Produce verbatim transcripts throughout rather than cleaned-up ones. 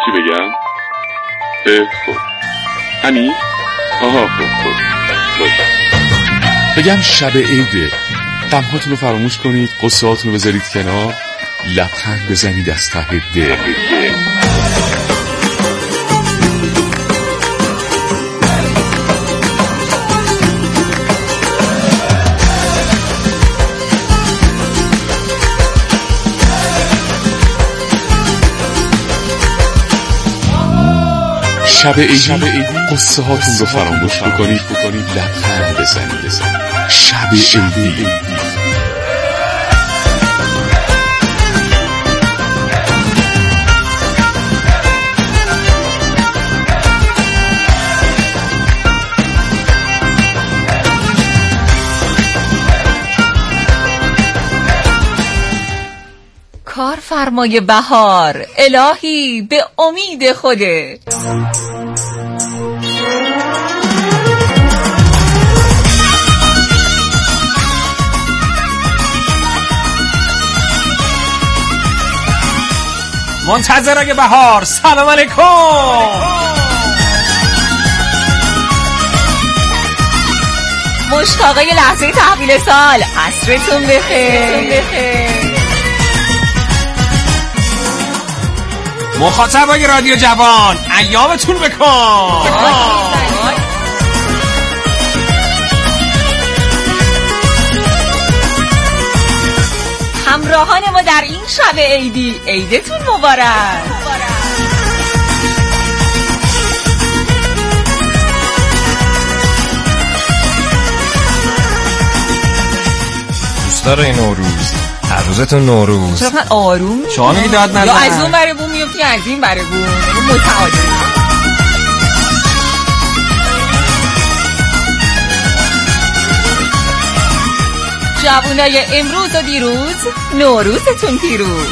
چی بگم؟ اه خب همین؟ آها خب خب باشه. بگم شب عیده، غمهاتون رو فراموش کنید، قصه هاتون رو بذارید کنار، لبخند بزنید از ته دل. شب عیدی قصه هاتون رو فراموش بکنید بکنید لبخند بزنید. شب عیدی. کارفرمای بهار، الهی به امید خوده. منتظرای بهار، سلام علیکم. مشتاقای لحظه تحویل سال، عصرتون بخیر. مخاطبای رادیو جوان، ایامتون بکن. همراهان ما در این شب عیدی، عیدتون مبارک. دوستای نوروز، هر روزتون نوروز. چرا آروم شما میگی داد نزن؟ یا از اون بره بوم میفتی از این بره بوم متعادل. جوونای امروز و دیروز، نوروزتون پیروز.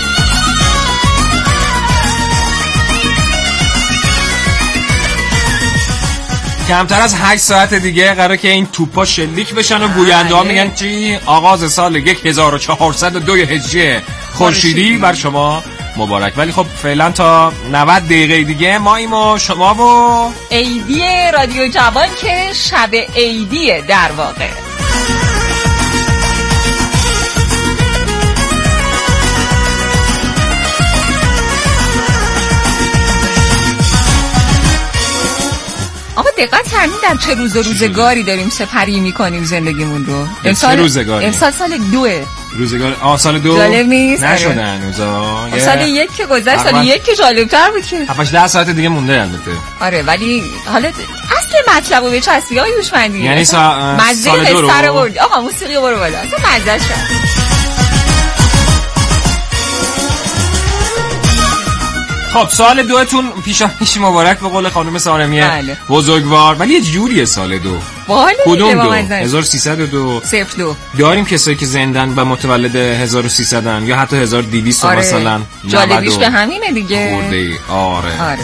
کمتر از هشت ساعت دیگه قراره که این توپا شلیک بشن و گوینده ها میگن چی؟ آغاز سال هزار و چهارصد و دو هجری خورشیدی بر شما مبارک. ولی خب فعلا تا نود دقیقه دیگه ما ایم و شما و عیدی رادیو جوان که شب عیدیه در واقع. آقا دقت کردین در چه روز و روزگاری داریم سپری میکنیم زندگیمون رو؟ امسال روزگاری؟ امسال سال دوه. روزگار آه سال دو جالب نیست؟ نشده هنوزا. سال یک که گذشت، سال یک که جالب‌تر بود که هفتش ده ساعت دیگه مونده البته. آره ولی حالا اصل مطلب رو به چسبی های هوشمندی یعنی سا... سال دو رو سر بردی. آقا موسیقی برو بالا اصلا مزه شد. خب سال دوتون پیشانیش مبارک به قول خانم سارمیه بله. بزرگوار. ولی یه جوریه سال دو. کدوم دو؟ هزار و سیصد و دو. صفر دو. داریم کسایی که زندن و متولد هزار و سیصد ان یا حتی هزار و دویست آره. مثلا. جالبیش به همینه دیگه. خورده ای. آره. آره.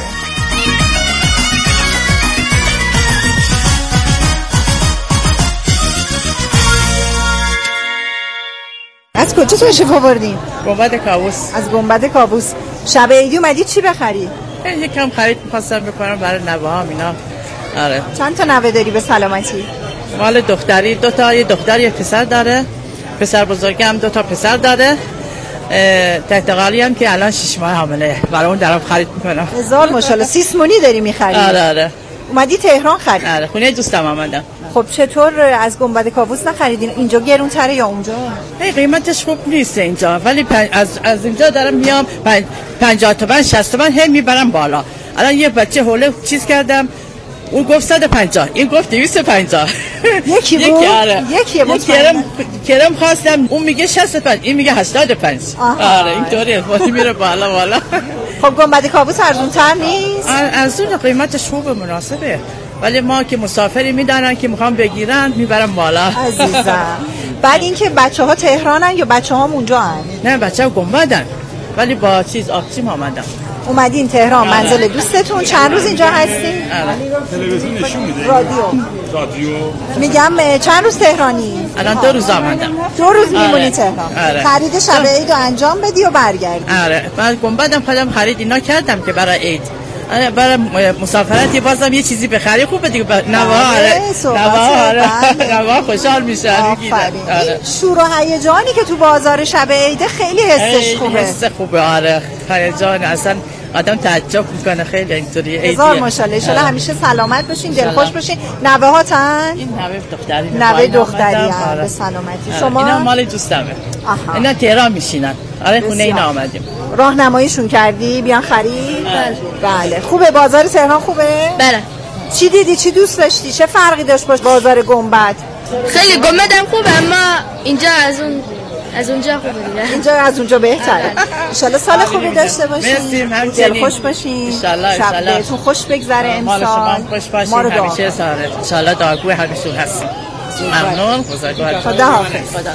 از کجا تشریف آوردین؟ گنبد کابوس. از گنبد کابوس. شب عیدی اومدی چی بخری؟ یکم خرید می‌خواستم بکنم برای نوه‌هام اینا. آره. چند تا نوه داری به سلامتی؟ مال دختری دو تا، یه دختر یه پسر داره. پسر بزرگی هم دو تا پسر داره. تحتقالی هم که الان شش ماه حامله. برای اون دارم خرید می‌کنم. هزار ماشاءالله. سیسمونی داری می‌خری؟ آره آره. اومدی تهران خرید؟ آره خونه دوستم اومدم. خب چطور از گنبد کابوس نخریدین؟ اینجا گرون‌تره یا اونجا؟ نه قیمتش خوب نیست اینجا، ولی پن... از از اینجا دارم میام پن... پنجاه تومن شصت تومن هم میبرم بالا. الان یه بچه حوله چیز کردم، اون گفت صد و پنجاه، این گفت دویست و پنجاه. یکی بود؟ یکی آره. یکی بود. کرم کرم خواستم، اون میگه شصت و پنج، این میگه هشتاد و پنج. آره اینطوریه، وقتی میره بالا بالا. خب گنبد کابوس ارزان‌تر نیست؟ ارزون، قیمتش خوبه، مناسبه. ولی ما که مسافری میدارن که میخوام بگیرن میبرم بالا. عزیزم بعد اینکه بچه‌ها تهرانن یا بچه‌هام اونجا هن؟ نه بچه‌ها گنبدن ولی با چیز آبچیم آمدن. اومدین تهران منزل دوستتون، چند روز اینجا هستین؟ تلویزیون نشون میده. رادیو رادیو میگم چند روز تهرانی؟ الان دو روز آمدم. دو روز میمونی آره. تهران. آره. خرید شب عید رو انجام بدی و برگردی. آره من گنبدم خودم خرید اینا کردم که برای عید. آره برای مسافرتی بازم یه چیزی بخری خوبه دیگه. نوا آره نوا نوا خوشحال میشه. آره. شور و هیجانی که تو بازار شب عید خیلی حسش خوبه. حس خوبه آره. هیجان اصلا آدم تعجب میکنه خیلی اینطوری. هزار ماشاءالله. ان شاءالله همیشه سلامت باشین، دلخوش باشین. نوه هاتن؟ این نوه دختری. نوه دختری به سلامتی. شما؟ اینا مال دوستمه. اینا تهران میشینن. آره خونه اینا آمدیم. راهنماییشون کردی بیان خرید؟ بله. خوبه بازار تهران خوبه؟ بله. چی دیدی؟ چی دوست داشتی؟ چه فرقی داشت با بازار گنبد؟ خیلی گنبدم خوبه اما اینجا از اون از اونجا خوبه دیگه. اینجا از اونجا بهتره. ان شاءالله سال خوبی داشته باشین. مرسی. خوش باشین. ان شاءالله ان شاءالله بهتون خوش بگذره امسال. شما خوش باشین. همیشه سعادت. ان شاءالله دعاگوی همیشه هستیم. ممنون. بزرگوار. خدا حافظ. خدا.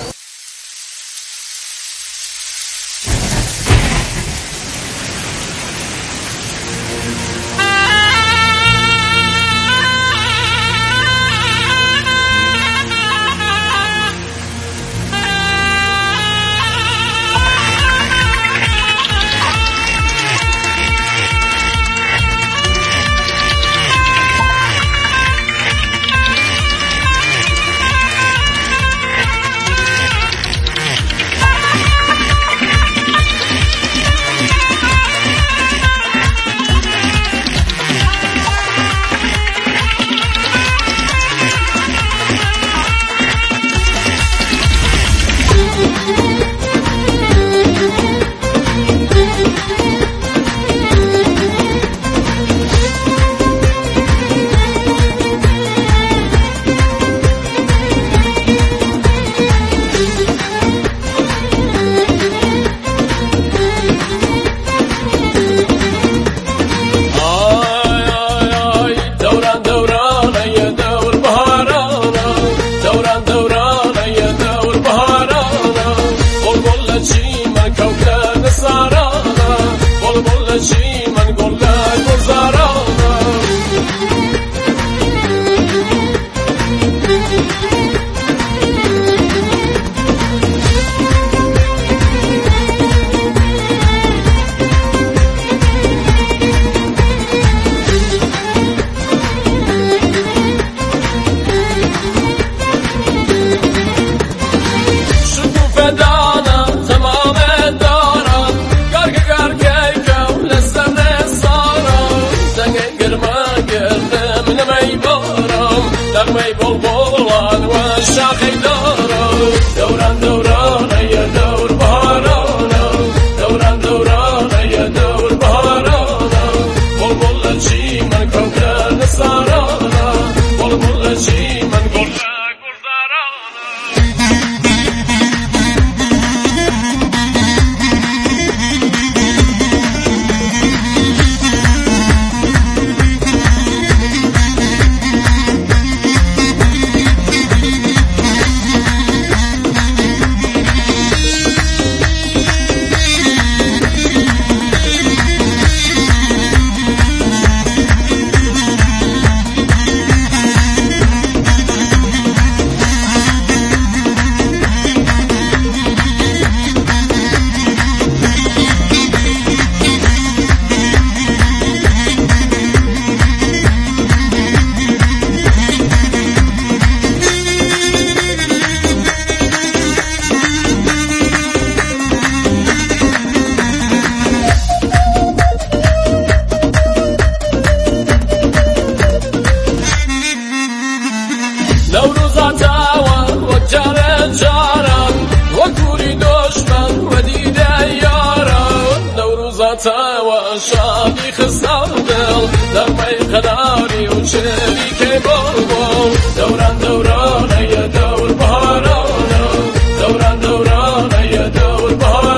شادی خسار دل در می قداری و شریک بابا دوران دوران ای دور بهاران دوران دوران ای دور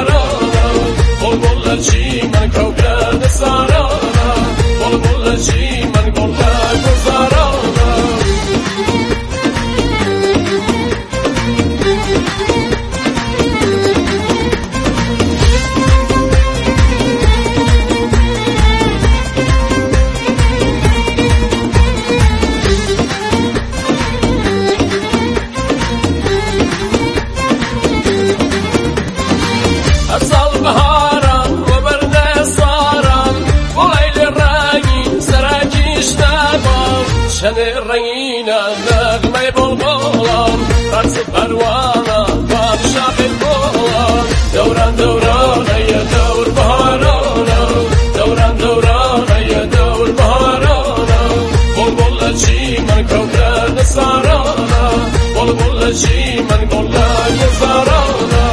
بهاران بلبل چی من کوکب ساران بلبل چی من گل گزاران گلشن رنگین نغمه بلبلان رقص پروانه بر شب بلبلان دوران دورانه ی دور بهارانه دوران دورانه ی دور بهارانه بلبل چی من کوکر سارانه بلبل چی من گل سارانه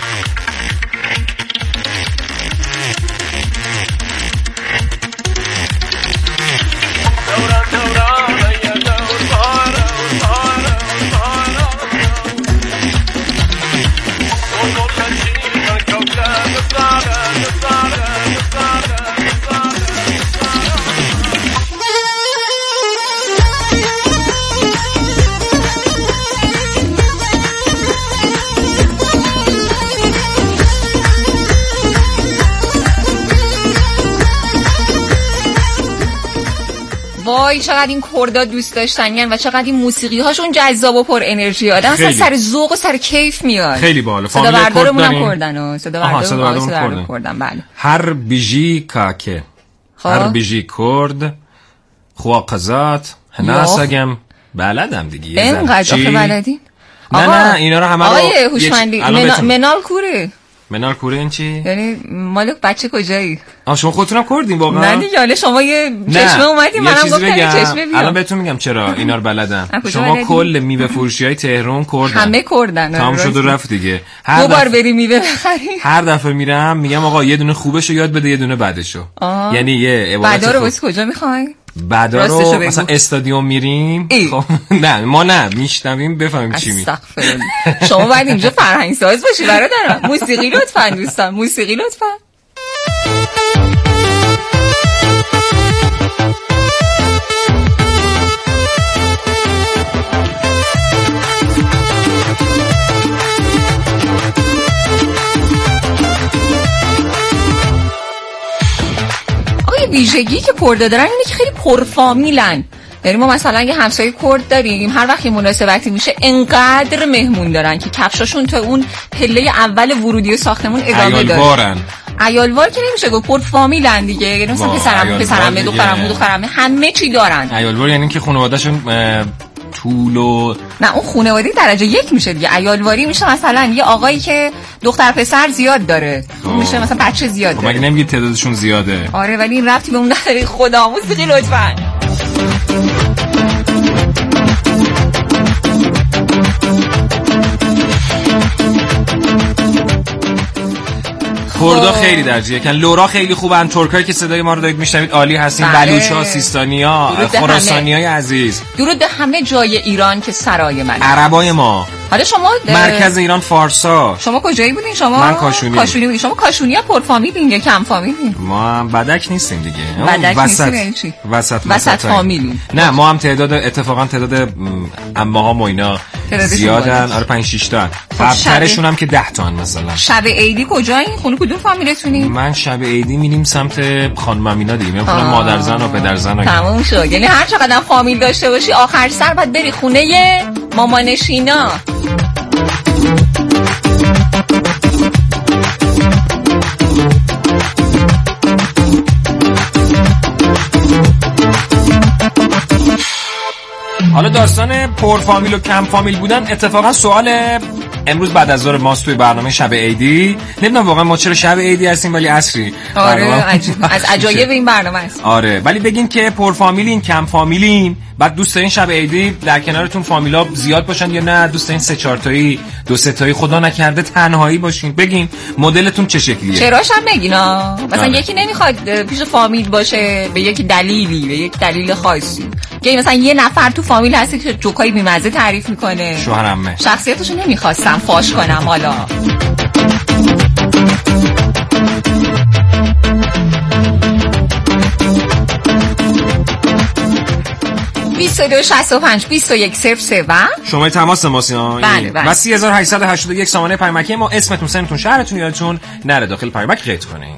وای چقدر این کردا دوست داشتنین و چقدر این موسیقی هاشون جذاب و پر انرژی آدم اصلا سر ذوق و سر کیف میاد. خیلی باحال. صدا بردارمون هم کردن و صدا بردارمون کردن. بله. هر بیجی کاکه هر بیجی کرد خواقزات هناسگم بلدم دیگه. اینقدر آخه بلدین؟ نه نه اینا رو همه رو آقای هوشمندی منال کوره. منال کوره این چی؟ یعنی مالک بچه کجایی؟ آ شما خودتونم کردین واقعا؟ نه دیگه حالا شما یه چشمه اومدین منم گفتم یه چشمه بیام. الان بهتون میگم چرا اینا رو بلدم. شما کل میوه فروشیای تهران کردن. همه کردن. تمام شد و رفت دیگه. هر دو بار بری میوه بخری. هر دفعه میرم میگم آقا یه دونه خوبشو یاد بده یه دونه بعدشو. یعنی یه عبارت بعدا رو واسه کجا میخوای؟ بعدا رو مثلا استادیوم میریم. خب نه ما نه میشنویم بفهمیم چی میگه. شما باید اینجا فرهنگ ساز باشی برادرم. موسیقی لطفا دوستان موسیقی لطفا. ویژگی که کردا دارن اینه که خیلی پرفامیلن. یعنی ما مثلا یه همسایه کرد داریم هر وقت مناسبتی میشه انقدر مهمون دارن که کفشاشون تا اون پله اول ورودی ساختمون ادامه داره. عیالوارن. عیالوار که نمیشه گفت پرفامیلن دیگه. یعنی مثلا پسرم پسرم دخترم دخترم همه چی دارن. عیالوار یعنی که خانواده‌شون طول و نه اون خانوادگی درجه یک میشه دیگه. عیالواری میشه مثلا یه آقایی که دختر پسر زیاد داره میشه مثلا بچه زیاد داره. مگه نمیگی تعدادشون زیاده؟ آره ولی این ربطی به اون نداره. خدا موسیقی لطفا. کردا خیلی درجه کن. لورا خیلی خوبن. ترکایی که صدای ما رو دارید میشنوید عالی هستین. بلوچ‌ها، سیستانیا، خراسانیای عزیز. درود به همه جای ایران که سرای من. عربای ما. حالا شما مرکز ایران فارسا. شما کجایی بودین شما؟ من کاشونی. کاشونی بودین. شما کاشونیا پر فامیلین یا کم فامیلین؟ ما هم بدک نیستیم دیگه. بدک وسط نیستیم. وسط وسط فامیلین. نه ما هم تعداد اتفاقا تعداد عمه‌ها و اینا زیادن. آره پنج شش تا. قبل‌ترشون هم که ده تا مثلا. شب عیدی کجایی؟ خونه کدوم فامیلتونی؟ من شب عیدی میریم سمت خانم امینا دیگه. من خونه مادرزن و پدرزن. تموم شد. یعنی هر چقدر فامیل داشته باشی آخر سر باید بری خونه مامانشینا. حالا داستان پر فامیل و کم فامیل بودن اتفاقا سوال امروز بعد از ظهر ماست توی برنامه شب عیدی. نمیدونم واقعا ما چرا شب عیدی هستیم ولی عصری. آره از عجایب این برنامه است. آره ولی بگین که پر فامیلین کم فامیلین بعد دوست دارین شب عیدی در کنارتون فامیلا زیاد باشن یا نه دوست دارین سه چهار تایی دو سه تایی خدا نکرده تنهایی باشین. بگین مدلتون چه شکلیه. چراش هم بگین ها. مثلا آره. یکی نمیخواد پیش فامیل باشه به یک دلیلی به یک دلیل خاصی. که مثلا یه نفر تو فامیل هستی که جوکای بی‌مزه تعریف میکنه. شوهرمه. شخصیتشو نمیخواستم فاش کنم حالا. بیست و دو شصت و پنج بیست و یک صفر سه و شماره تماس ماست بله بله. و سی هزار و هشتصد و هشتاد و یک سامانه پیامکی ما. اسمتون سنتون شهرتون یادتون نره داخل پیامک قید کنین.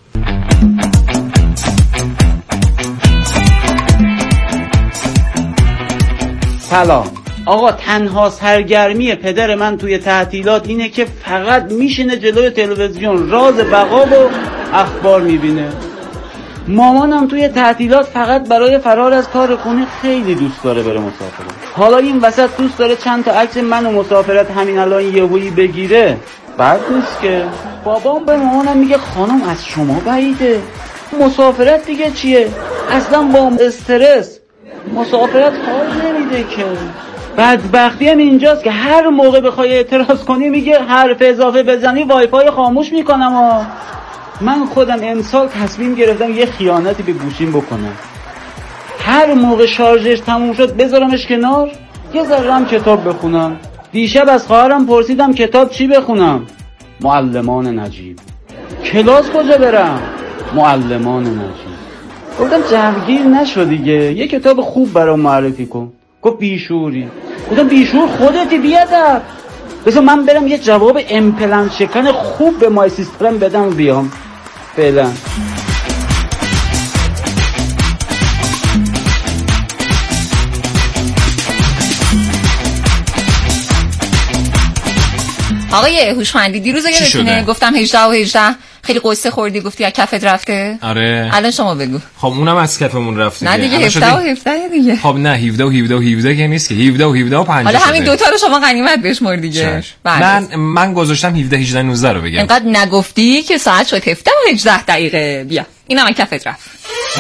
سلام آقا. تنها سرگرمی پدر من توی تعطیلات اینه که فقط میشینه جلوی تلویزیون راز بقا و اخبار میبینه. مامانم توی تعطیلات فقط برای فرار از کار خونه خیلی دوست داره بره مسافرت. حالا این وسط دوست داره چند تا عکس من و مسافرت همین الان یهویی بگیره. بعد نیست که بابام به مامانم میگه خانم از شما بعیده، مسافرت دیگه چیه؟ اصلا با استرس مسافرت حال نمیده که. بدبختی هم اینجاست که هر موقع بخوای اعتراض کنی میگه حرف اضافه بزنی وای فای خاموش میکنم. ها من خودم امسال تصمیم گرفتم یه خیانتی به گوشیم بکنم. هر موقع شارژش تموم شد بذارمش کنار، یه ذره هم کتاب بخونم. دیشب از خواهرم پرسیدم کتاب چی بخونم؟ معلمان نجیب. کلاس کجا برم؟ معلمان نجیب. گفتم جوگیر نشو دیگه، یه کتاب خوب برام معرفی کن. گفت بیشوری. گفتم بیشور خودتی، بیادب. بذار من برم یه جواب امپلنت شکن خوب به مای سیسترم بدم و بیام. فعلا آقای هوشمندی دیروز یادتونه گفتم هجده و هجده خیلی قصه خوردی، گفتی از کفت رفته؟ آره. الان شما بگو. خب اونم از کفمون رفته. نه دیگه هفده و هفده دیگه. خب نه هفده و هفده و هفده که نیست که، هفده و هفده و پنجاه. حالا همین دوتا رو شما غنیمت بشمار دیگه. من من گذاشتم هفده هجده نوزده رو بگم. اینقدر نگفتی که ساعت شد هفده و هجده دقیقه. بیا اینم از کفت رفت.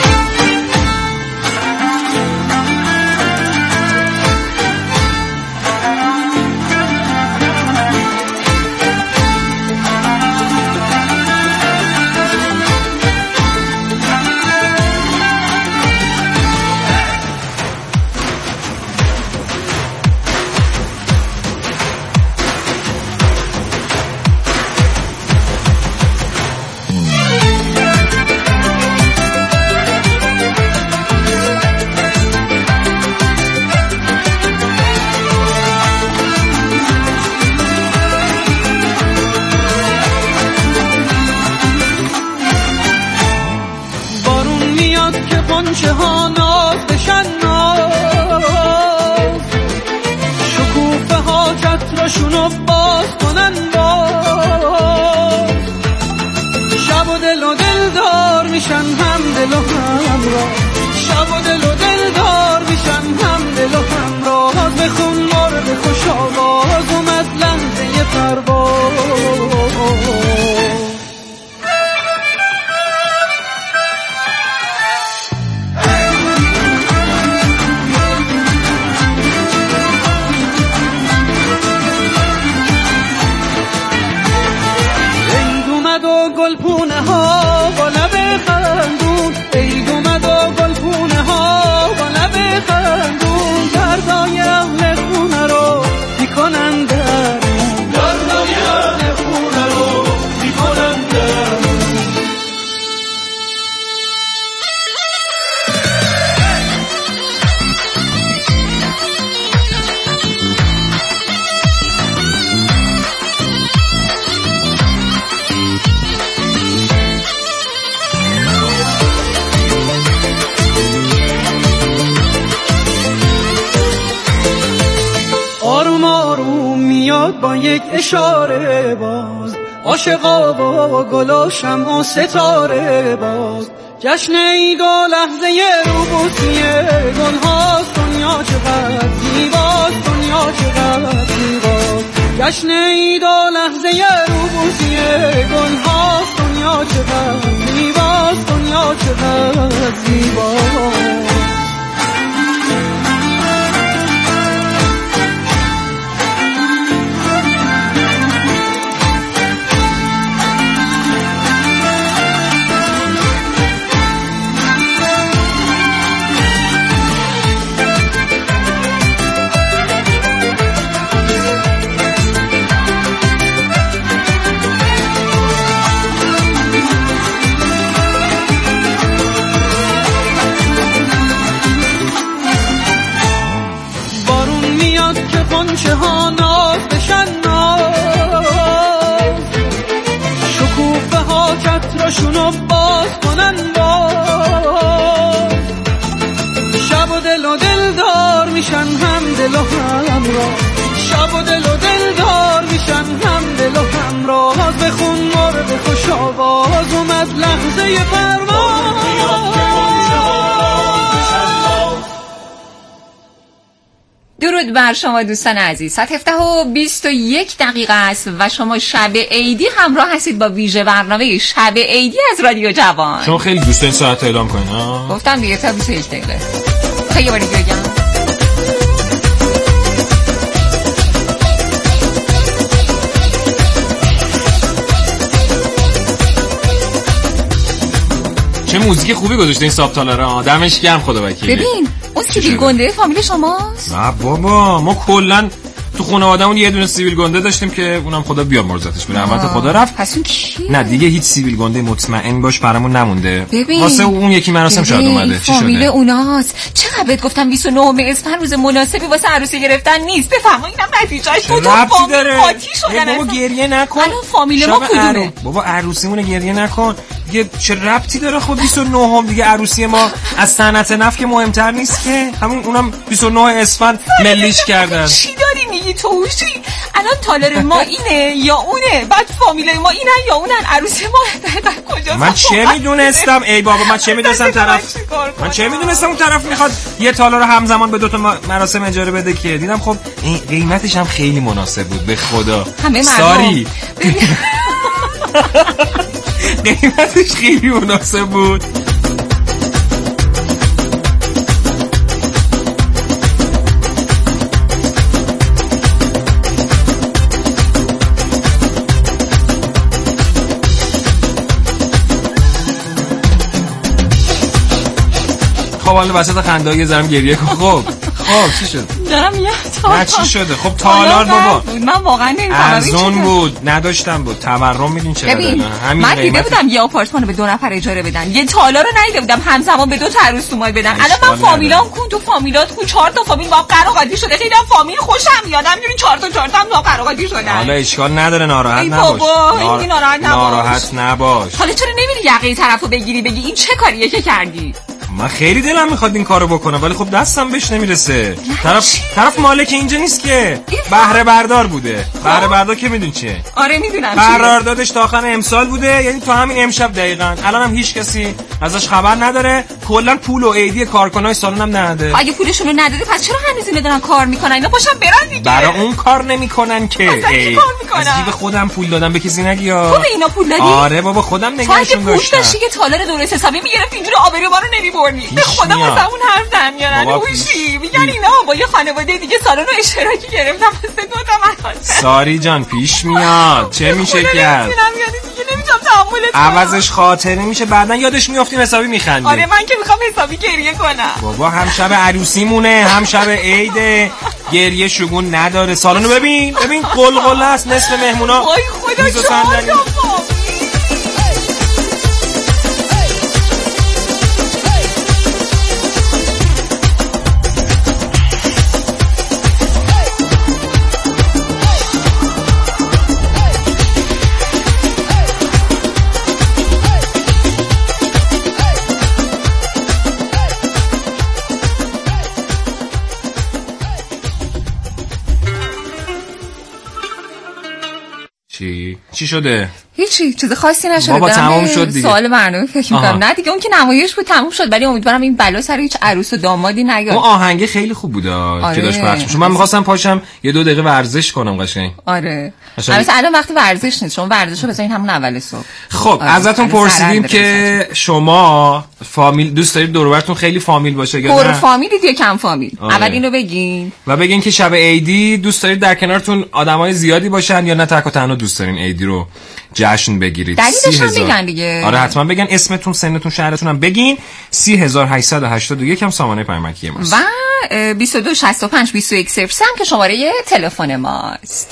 قنچه ها ناز بشن ناز، شکوفه ها چترشونو باز کنن باز، شب و دل و دل دار میشن هم دل و هم را، شب و دل و دل دار میشن هم دل و هم را. بخون مرد خوش آواز اومد لحظه پرواز. گلپونه ها با لب خندون، عید اومد و گلپونه ها با لب خندون، دردای اهل خونه رو میکنن درمون، دردای اهل خونه رو میکنن درمون. آروم آروم میاد با یک اشاره باز، عاشقا و گل و شمع و ستاره باز، جشن عید و لحظه روبوسی گل هاست، دنیا چقدر زیباست، دنیا چقدر زیباست، جشن عید و لحظه روبوسی گل هاست، دنیا چقدر زیباست، دنیا چقدر زیباست. قنچه ها ناز بشن ناز، شکوفه ها چترشونو باز کنن باز، شب و دل و دل دار میشن هم دل و هم را، شب و دل و دل دار میشن هم دل و هم را. بخون مرد خوش آواز اومد لحظه پرواز. درود بر شما دوستان عزیز. ساعت هفده و بیست و یک دقیقه است و شما شب عیدی همراه هستید با ویژه برنامه شب عیدی از رادیو جوان. شما خیلی دوست دارین ساعت اعلام کنین ها؟ گفتم دیگه تا بیست و یک دقیقه. خیلی باری بگم. چه موزیک خوبی گذاشته این سابتالارا. دمش گرم خدا وکیلی. ببین اون سیبیل گنده فامیل شماست؟ نه بابا، ما کلا تو خانواده‌مون یه دونه سیبیل گنده داشتیم که اونم خدا بیامرزتش به رحمت خدا رفت. پس اون کیه؟ نه دیگه هیچ سیبیل گنده مطمئن باش برامون نمونده. ببین واسه اون یکی مراسم شاید اومده. چی فامیل شده؟ اوناست. چقدر بهت گفتم بیست و نهم اسفند روز مناسبی واسه عروسی گرفتن نیست. بفرما اینم نتیجهش بود. ربطی داره؟ قاطی شدن. بابا گریه نکن. الان فامیل ما کدومه؟ بابا عروسیمون گریه نکن. دیگه چه ربطی داره؟ خب بیست و نه دیگه عروسی ما از صنعت نفت که مهمتر نیست که؟ همون اونم بیست و نه اسفند ملیش کردن. چی داری میگی توشی؟ الان تالار ما اینه یا اونه؟ بعد فامیلای ما اینن یا اونن؟ عروسی ما بعد کجاست؟ من چه میدونستم؟ ای بابا من چه میدونستم طرف من چه میدونستم اون طرف میخواد یه تالار همزمان به دو تا مراسم اجاره بده که دیدم خب این قیمتش هم خیلی مناسب بود به خدا. همه مردم ساری قیمتش خیلی مناسب بود. خب حالا وسط خنده های زرم گریه کن. خب خب چی شد؟ دارم میگم تالار. نه چی شده؟ خب تالار بابا من واقعا نمی‌فهمم. ارزون بود نداشتم بود تورم میدین چقدر. من دیده بودم یه آپارتمان رو به دو نفر اجاره بدن، یه تالار رو ندیده بودم همزمان به دو تا عروس اومد بدن. الان من فامیلام کون تو فامیلات کون چهار تا فامیل با قراقاتی شده. خیلی فامیل خوشم میاد. همینجوری چهار تا چهار تا هم قراقاتی شدن. حالا اشکال نداره ناراحت ای نباش. بابا نار... این ناراحت نباش. ناراحت نباش. حالا چرا نمیری یقه طرفو بگیری بگی این چه کاریه که کردی؟ من خیلی دلم میخواد این کارو بکنم ولی خب دستم بهش نمیرسه. طرف طرف مالک اینجا نیست که، بهره بردار بوده. بهره بردار که میدون چیه؟ آره میدونم. قراردادش تا آخر امسال بوده، یعنی تا همین امشب دقیقاً. الان هم هیچ کسی ازش خبر نداره. کلا پول و ایدی کارکنای سالن هم نده. اگه پولشون رو نداده پس چرا هنوز اینا دارن کار میکنن؟ اینا پاشن برن دیگه. برای اون کار نمیکنن که. ای کار میکنن؟ از جیب خودم پول دادم به کسی نگیا. تو به اینا پول دادی؟ آره بابا خودم نگهشون داشتم. تو داشتی که تالار درست حسابی میگرفت اینجوری آبرو ما رو نمیبردی. به خدا واسمون حرف در میارن. هوشی میگن اینا با یه خانواده دیگه سالن رو اشتراکی گرفتن واسه دو تا مراسم. ساری جان پیش میاد. چه میشه کرد؟ عوضش خاطره میشه بعدن یادش میافتیم حسابی میخندیم. آره من که میخوام حسابی گریه کنم. بابا هم شب عروسیمونه هم شب عیده، گریه شگون نداره. سالنو ببین ببین قلقله است. نصف مهمونا وای خدا چه چی؟ چی شده؟ هیچی چیز خاصی نشده. بابا تمام شد دیگه. سوال برنامه فکر می‌کنم. نه دیگه اون که نمایش بود تموم شد ولی امیدوارم این بلا سر هیچ عروس و دامادی نیاد. اون آهنگ خیلی خوب بود آره. که داشت پخش می‌شد. من می‌خواستم پاشم یه دو دقیقه ورزش کنم قشنگ. آره. البته الان وقت ورزش نیست. شما ورزشو بزنین همون اول صبح. خب آره. ازتون پرسیدیم که شما فامیل دوست دارید دور و برتون خیلی فامیل باشه یا نه؟ پر فامیلید یا کم فامیل؟ آره. اول اینو بگین. و بگین که شب عیدی دوست دارید در کنارتون آدمای زیادی باشن یا نه تک و تنها دوست دارین عیدی رو جشن بگیرید. دلیلش هم بگن دیگه. آره حتما بگن. اسمتون، سنتون، شهرتون هم بگین. سی هزار و هشتصد و هشتاد و یک هم سامانه پیامکی ماست. و بیست و دو شصت و پنج بیست و یک صفر سه هم که شماره تلفن ماست.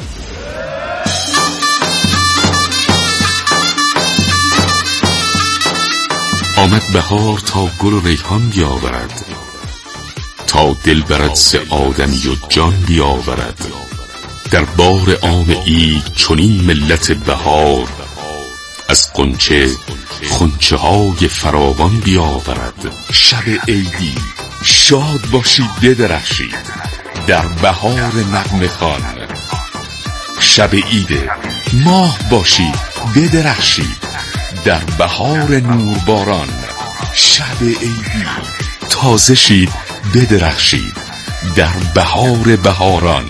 آمد بهار تا گل و ریحان بیاورد، تا دل برد ز آدمی و جان بیاورد. در بار عام عید چنین ملت بهار، از غنچه غنچه های فراوان بیاورد. شب عیدی شاد باشید بدرخشید، در بهار نغمه خوان. شب عید ماه باشید بدرخشید، در بهار نورباران. شب عیدی تازه شید بدرخشید، در بهار بهاران.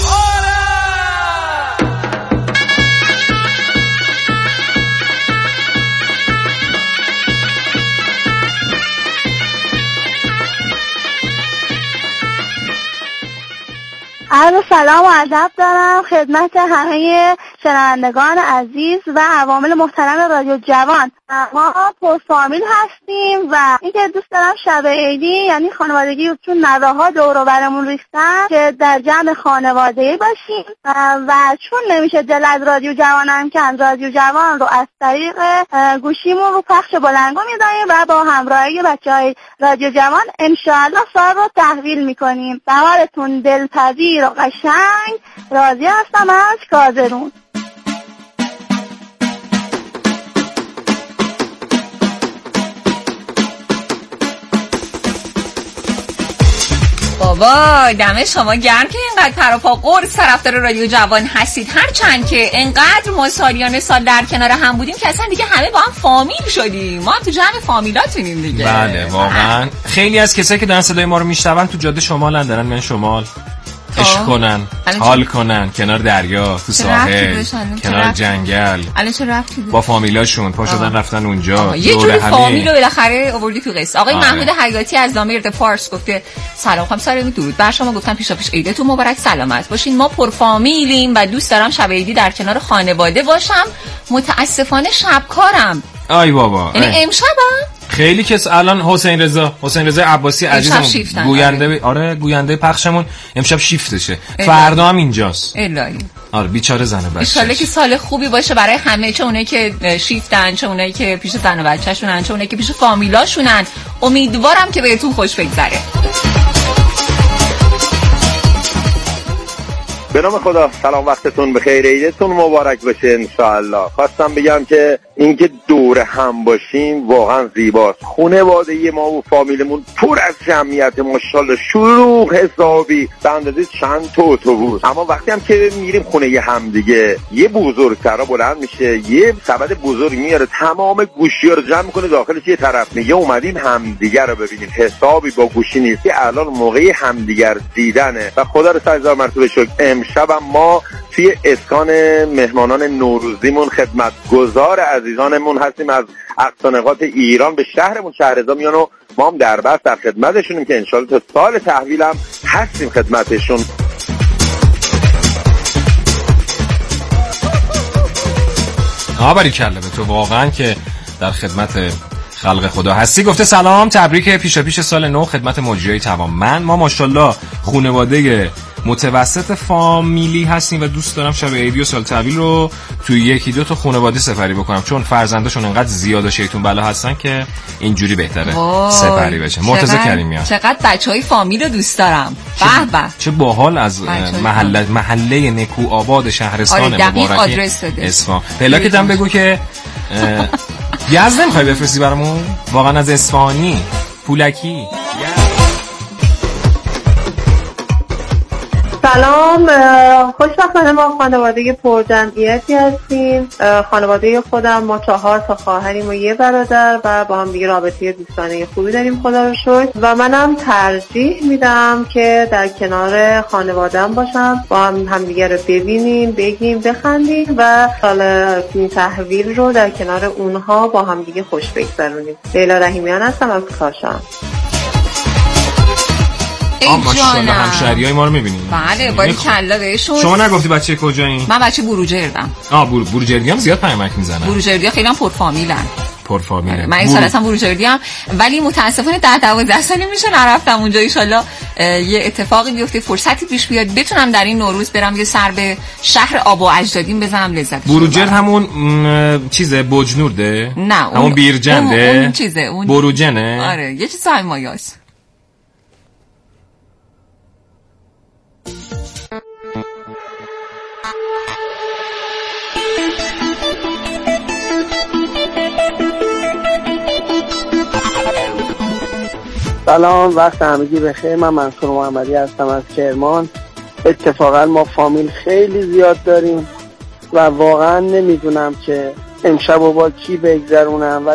عرض سلام و ادب دارم خدمت همه شنوندگان عزیز و عوامل محترم رادیو جوان. ما پرفامیل هستیم و اینکه دوست دارم شب عیدی یعنی خانوادگی چون نوه‌ها دور و برمون ریختن که در جمع خانوادگی باشیم و چون نمیشه دل از رادیو جوانم که رادیو جوان رو از طریق گوشیمون رو پخش بلندگو میدانیم و با همراهی بچهای رادیو جوان انشاءالله سال رو تحویل میکنیم. بهارتون دلپذیر و قشنگ. راضی هستم از کازرون. بابا دم شما گرم که اینقدر پراپا قرص طرفدار رادیو جوان هستید. هرچند که اینقدر ما سالیان سال در کنار هم بودیم که اصلا دیگه همه با هم فامیل شدیم. ما هم تو جمع فامیلاتونیم دیگه. بله واقعا خیلی از کسایی که دارن صدای ما رو میشنون تو جاده شمالن، دارن میان شمال عشق کنن، حال کنن کنار دریا، تو ساحل، کنار جنگل. الان چه ربطی با فامیلاشون پا شدن رفتن اونجا. یه جوری فامیل رو بالاخره آوردی تو قصه. آقای محمود حیاتی از دامیر پارس گفته سلام خانم سارمی درود بر شما. گفتم پیشا پیش عیدتون مبارک، سلامت باشین. ما پر فامیلیم و دوست دارم شب عیدی در کنار خانواده باشم. متاسفانه شبکارم. آی بابا. یعنی امشبم خیلی کس الان حسین رضا حسین رضا عباسی عزیزمون گوینده آره گوینده پخشمون امشب شیفتشه، فردا هم اینجاست. الهی آره بیچاره زن و بچه‌ش. ان شاءالله که سال خوبی باشه برای همه، چه اونایی که شیفتن، چه اونایی که پیش زن و بچه‌شونن، چه اونایی که پیش فامیلاشونن. امیدوارم که بهتون خوش بگذره. به نام خدا سلام، وقتتون بخیر، عیدتون مبارک باشه انشاءالله. خواستم بگم که اینکه دور هم باشیم واقعا زیباست. خانواده ما و فامیلمون پر از جمعیت ماشاءالله، شلوغ حسابی به اندازه چند تا اتوبوس. اما وقتی هم که میریم خونه هم دیگه یه بزرگترا بلند میشه، یه سبد بزرگ میاره، تمام گوشی‌ها رو جمع میکنه داخلش یه طرف، میگه اومدیم همدیگه رو ببینیم. حسابی با گوشی نیست که الان موقع همدیگر دیدنه و خدا رو هزار مرتبه شکر امشب ما توی اسکان مهمانان نوروزیمون خدمتگزار عزیزانمون هستیم از اقصا نقاط ایران به شهرمون شهرزا میان و ما هم در بست در خدمتشونیم که انشالله تا سال تحویل هم هستیم خدمتشون. آبری کله به تو واقعا که در خدمت خلق خدا هستی. گفته سلام تبریک پیشا پیش سال نو خدمت مجریای توانمند. ما ماشاءالله خانواده متوسط فامیلی هستیم و دوست دارم شب عیدی و سال تحویل رو توی یکی دو تا خانواده سپری بکنم، چون فرزنداشون انقدر زیاد و شیطون بلا هستن که اینجوری بهتره سپری بشه. مرتضی کریمیان چقدر بچهای فامیل رو دوست دارم. به به چه باحال از محله محله نکو آباد شهرستان آره مبارکی اصفهان. پلاکت هم بگو که یزد نمیخوای بفرستی برامون واقعا از اصفهانی پولکی. سلام، خوشبختانه ما خانواده پرجمعیتی هستیم. خانواده خودم ما چهار تا خواهریم و یه برادر و با هم دیگه رابطه دوستانه خوبی داریم خدا رو شکر و منم ترجیح میدم که در کنار خانواده‌ام باشم، با هم همدیگه رو ببینیم، بگیم، بخندیم و سال تحویل رو در کنار اونها با هم دیگه خوش بگذرونیم. لیلا رحیمیان هستم از کاشان. آه ماشاءالله همشهریای ما رو می‌بینید. بله باری کلا بهشون. شما نگفتی بچه کجایی؟ من بچه بروجردم. آه برو بروجردی هم زیاد پیامک میزنن. بروجردی خیلی هم پرفامیلن. پرفامیلن. من این سال اصلا بروجردی هم ولی متاسفانه ده دوازده سالی میشه نرفتم اونجا. ان شاءالله یه اتفاقی بیفته، فرصتی پیش بیاد بتونم در این نوروز برم یه سر به شهر آب و اجدادیم بزنم لذت. بروجرد همون چیزه بوجنورده؟ نه همون بیرجنده. اون, اون چیزه اون بروجنه. آره یه چیز های مایاست. سلام، وقت همگی بخیر. من منصور محمدی هستم از کرمان. اتفاقا ما فامیل خیلی زیاد داریم و واقعا نمیدونم که امشب و با کی بگذرونم.